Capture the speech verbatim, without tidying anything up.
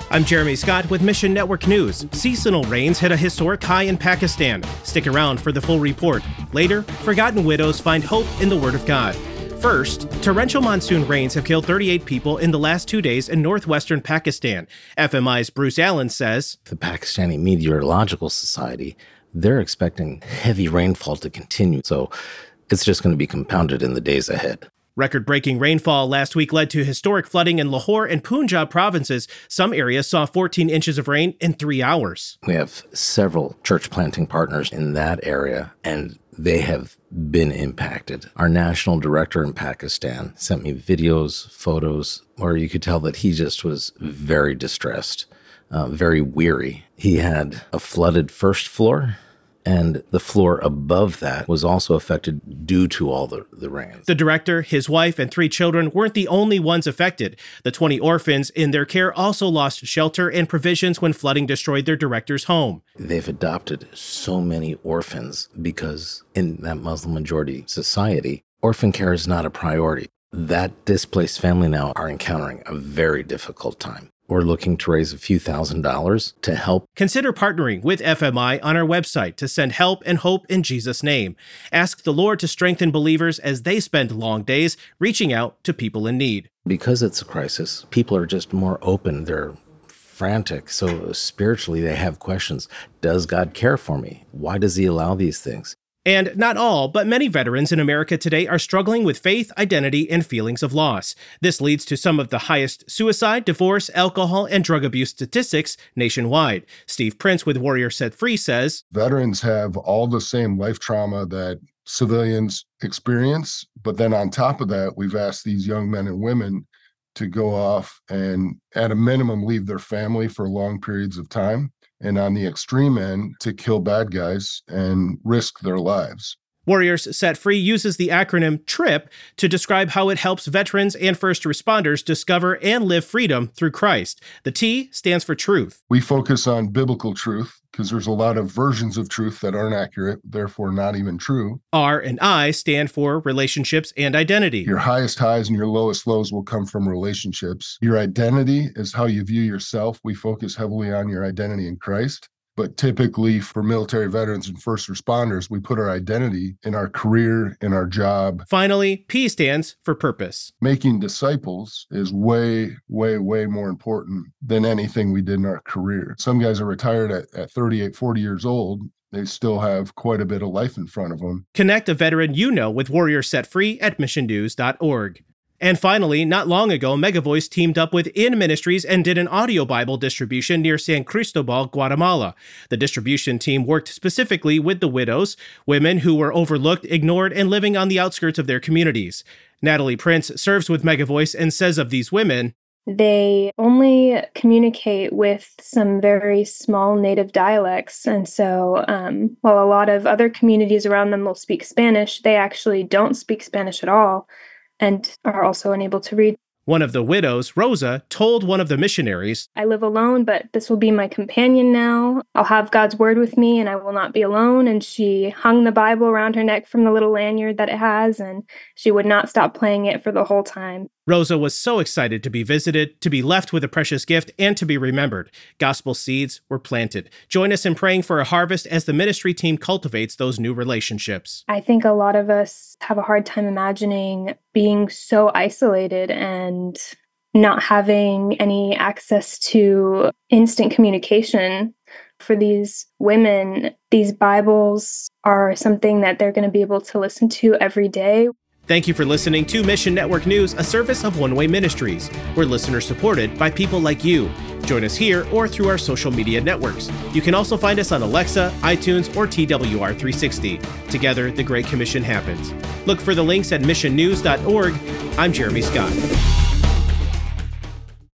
I'm Jeremy Scott with Mission Network News. Seasonal rains hit a historic high in Pakistan. Stick around for the full report. Later, forgotten widows find hope in the Word of God. First, torrential monsoon rains have killed thirty-eight people in the last two days in northwestern Pakistan. F M I's Bruce Allen says, The Pakistani Meteorological Society, they're expecting heavy rainfall to continue, so it's just going to be compounded in the days ahead. Record-breaking rainfall last week led to historic flooding in Lahore and Punjab provinces. Some areas saw fourteen inches of rain in three hours. We have several church planting partners in that area, and they have been impacted. Our national director in Pakistan sent me videos, photos, where you could tell that he just was very distressed, uh, very weary. He had a flooded first floor, and the floor above that was also affected due to all the, the rain. The director, his wife, and three children weren't the only ones affected. The twenty orphans in their care also lost shelter and provisions when flooding destroyed their director's home. They've adopted so many orphans because in that Muslim-majority society, orphan care is not a priority. That displaced family now are encountering a very difficult time. We're looking to raise a few thousand dollars to help. Consider partnering with F M I on our website to send help and hope in Jesus' name. Ask the Lord to strengthen believers as they spend long days reaching out to people in need. Because it's a crisis, people are just more open. They're frantic. So spiritually, they have questions. Does God care for me? Why does he allow these things? And not all, but many veterans in America today are struggling with faith, identity, and feelings of loss. This leads to some of the highest suicide, divorce, alcohol, and drug abuse statistics nationwide. Steve Prince with Warriors Set Free says, Veterans have all the same life trauma that civilians experience, but then on top of that, we've asked these young men and women to go off and at a minimum leave their family for long periods of time, and on the extreme end, to kill bad guys and risk their lives. Warriors Set Free uses the acronym TRIP to describe how it helps veterans and first responders discover and live freedom through Christ. The T stands for truth. We focus on biblical truth because there's a lot of versions of truth that aren't accurate, therefore not even true. R and I stand for relationships and identity. Your highest highs and your lowest lows will come from relationships. Your identity is how you view yourself. We focus heavily on your identity in Christ. But typically for military veterans and first responders, we put our identity in our career, in our job. Finally, P stands for purpose. Making disciples is way, way, way more important than anything we did in our career. Some guys are retired at, at thirty-eight, forty years old. They still have quite a bit of life in front of them. Connect a veteran you know with Warriors Set Free at mission news dot org. And finally, not long ago, Megavoice teamed up with In Ministries and did an audio Bible distribution near San Cristobal, Guatemala. The distribution team worked specifically with the widows, women who were overlooked, ignored, and living on the outskirts of their communities. Natalie Prince serves with Megavoice and says of these women, they only communicate with some very small native dialects. And so um, while a lot of other communities around them will speak Spanish, they actually don't speak Spanish at all, and are also unable to read. One of the widows, Rosa, told one of the missionaries, I live alone, but this will be my companion now. I'll have God's word with me, and I will not be alone. And she hung the Bible around her neck from the little lanyard that it has, and she would not stop playing it for the whole time. Rosa was so excited to be visited, to be left with a precious gift, and to be remembered. Gospel seeds were planted. Join us in praying for a harvest as the ministry team cultivates those new relationships. I think a lot of us have a hard time imagining being so isolated and not having any access to instant communication. For these women, these Bibles are something that they're going to be able to listen to every day. Thank you for listening to Mission Network News, a service of One Way Ministries. We're listener supported by people like you. Join us here or through our social media networks. You can also find us on Alexa, iTunes, or T W R three sixty. Together, the Great Commission happens. Look for the links at mission news dot org. I'm Jeremy Scott.